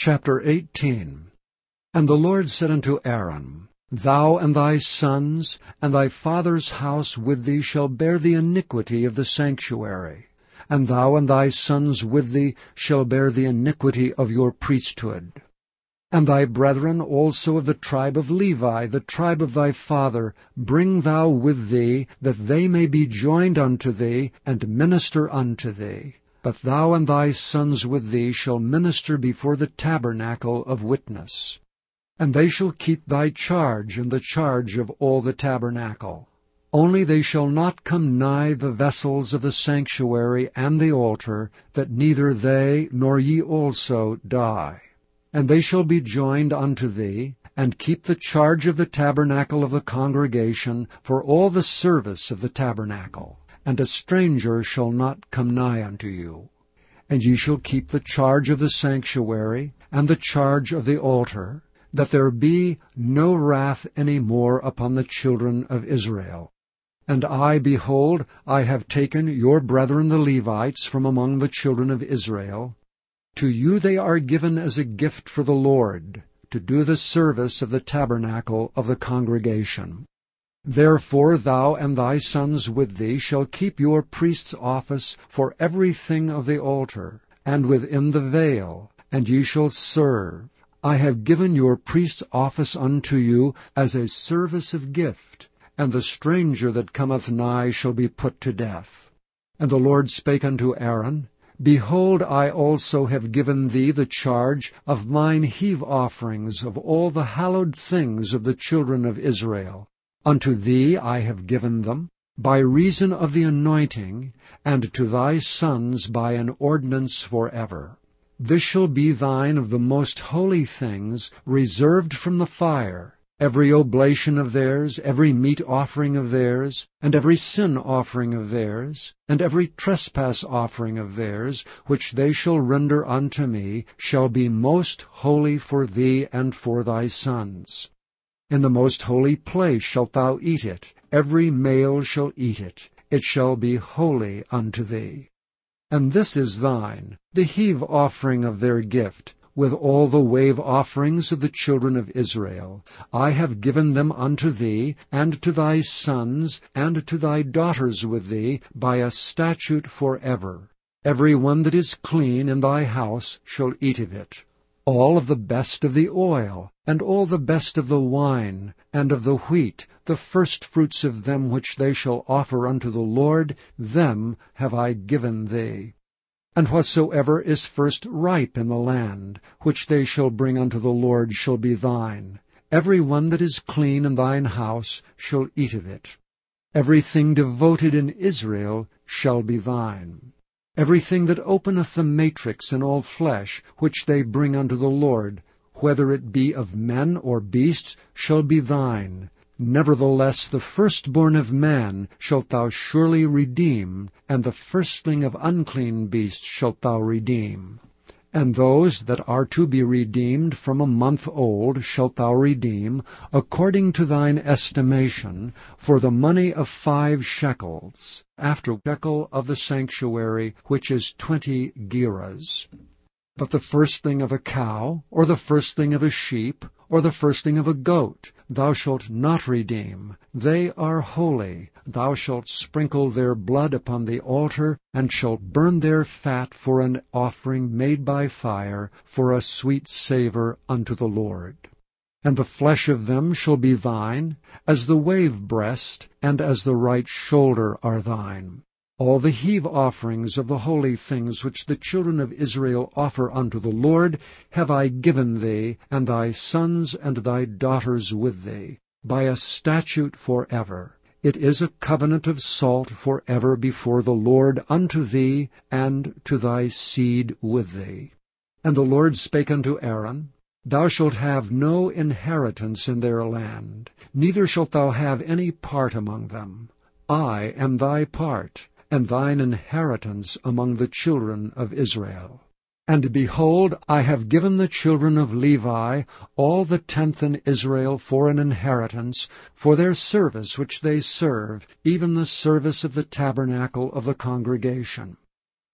Chapter 18. And the Lord said unto Aaron, Thou and thy sons, and thy father's house with thee shall bear the iniquity of the sanctuary, and thou and thy sons with thee shall bear the iniquity of your priesthood. And thy brethren also of the tribe of Levi, the tribe of thy father, bring thou with thee, that they may be joined unto thee, and minister unto thee. But thou and thy sons with thee shall minister before the tabernacle of witness. And they shall keep thy charge and the charge of all the tabernacle. Only they shall not come nigh the vessels of the sanctuary and the altar, that neither they nor ye also die. And they shall be joined unto thee, and keep the charge of the tabernacle of the congregation for all the service of the tabernacle. And a stranger shall not come nigh unto you. And ye shall keep the charge of the sanctuary, and the charge of the altar, that there be no wrath any more upon the children of Israel. And I, behold, I have taken your brethren the Levites from among the children of Israel. To you they are given as a gift for the Lord, to do the service of the tabernacle of the congregation. Therefore thou and thy sons with thee shall keep your priest's office for everything of the altar, and within the veil, and ye shall serve. I have given your priest's office unto you as a service of gift, and the stranger that cometh nigh shall be put to death. And the Lord spake unto Aaron, Behold, I also have given thee the charge of mine heave offerings of all the hallowed things of the children of Israel. Unto thee I have given them, by reason of the anointing, and to thy sons by an ordinance forever. This shall be thine of the most holy things, reserved from the fire, every oblation of theirs, every meat offering of theirs, and every sin offering of theirs, and every trespass offering of theirs, which they shall render unto me, shall be most holy for thee and for thy sons. In the most holy place shalt thou eat it, every male shall eat it, it shall be holy unto thee. And this is thine, the heave offering of their gift, with all the wave offerings of the children of Israel. I have given them unto thee, and to thy sons, and to thy daughters with thee, by a statute forever. Every one that is clean in thy house shall eat of it. All of the best of the oil, and all the best of the wine, and of the wheat, the firstfruits of them which they shall offer unto the Lord, them have I given thee. And whatsoever is first ripe in the land, which they shall bring unto the Lord, shall be thine. Every one that is clean in thine house shall eat of it. Everything devoted in Israel shall be thine. Everything that openeth the matrix in all flesh, which they bring unto the Lord, whether it be of men or beasts, shall be thine. Nevertheless the firstborn of man shalt thou surely redeem, and the firstling of unclean beasts shalt thou redeem. And those that are to be redeemed from a month old shalt thou redeem, according to thine estimation, for the money of 5 shekels, after shekel of the sanctuary, which is 20 gerahs. But the firstling of a cow, or the firstling of a sheep, or the firstling of a goat, thou shalt not redeem. They are holy. Thou shalt sprinkle their blood upon the altar, and shalt burn their fat for an offering made by fire, for a sweet savour unto the Lord. And the flesh of them shall be thine, as the wave breast, and as the right shoulder are thine. All the heave offerings of the holy things which the children of Israel offer unto the Lord have I given thee, and thy sons and thy daughters with thee, by a statute forever. It is a covenant of salt forever before the Lord unto thee, and to thy seed with thee. And the Lord spake unto Aaron, Thou shalt have no inheritance in their land, neither shalt thou have any part among them. I am thy part, and thine inheritance among the children of Israel. And behold, I have given the children of Levi all the 10th in Israel for an inheritance, for their service which they serve, even the service of the tabernacle of the congregation.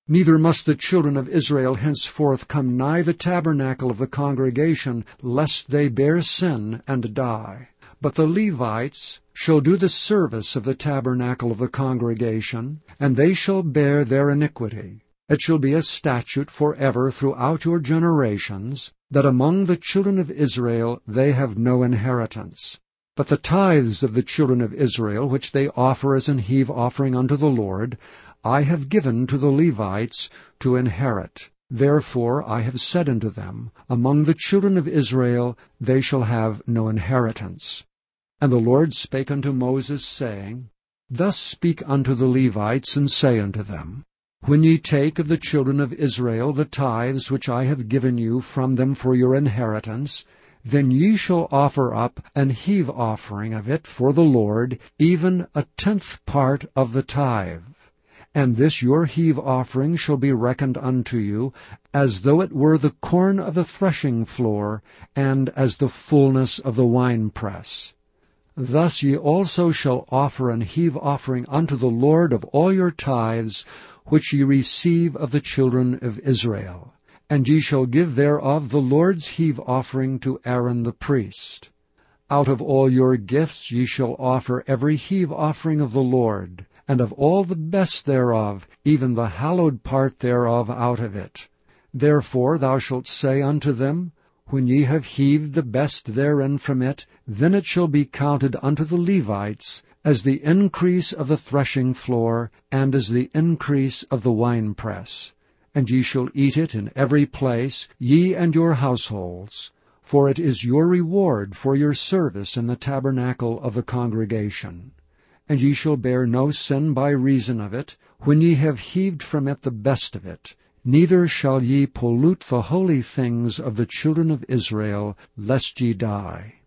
Neither must the children of Israel henceforth come nigh the tabernacle of the congregation, lest they bear sin and die. But the Levites shall do the service of the tabernacle of the congregation, and they shall bear their iniquity. It shall be a statute forever throughout your generations, that among the children of Israel they have no inheritance. But the tithes of the children of Israel, which they offer as an heave offering unto the Lord, I have given to the Levites to inherit. Therefore I have said unto them, Among the children of Israel they shall have no inheritance. And the Lord spake unto Moses, saying, Thus speak unto the Levites, and say unto them, When ye take of the children of Israel the tithes which I have given you from them for your inheritance, then ye shall offer up an heave offering of it for the Lord, even 1/10 part of the tithe. And this your heave offering shall be reckoned unto you, as though it were the corn of the threshing floor, and as the fullness of the winepress. Thus ye also shall offer an heave offering unto the Lord of all your tithes, which ye receive of the children of Israel. And ye shall give thereof the Lord's heave offering to Aaron the priest. Out of all your gifts ye shall offer every heave offering of the Lord, and of all the best thereof, even the hallowed part thereof out of it. Therefore thou shalt say unto them, When ye have heaved the best therein from it, then it shall be counted unto the Levites as the increase of the threshing floor, and as the increase of the winepress. And ye shall eat it in every place, ye and your households, for it is your reward for your service in the tabernacle of the congregation. And ye shall bear no sin by reason of it, when ye have heaved from it the best of it. Neither shall ye pollute the holy things of the children of Israel, lest ye die.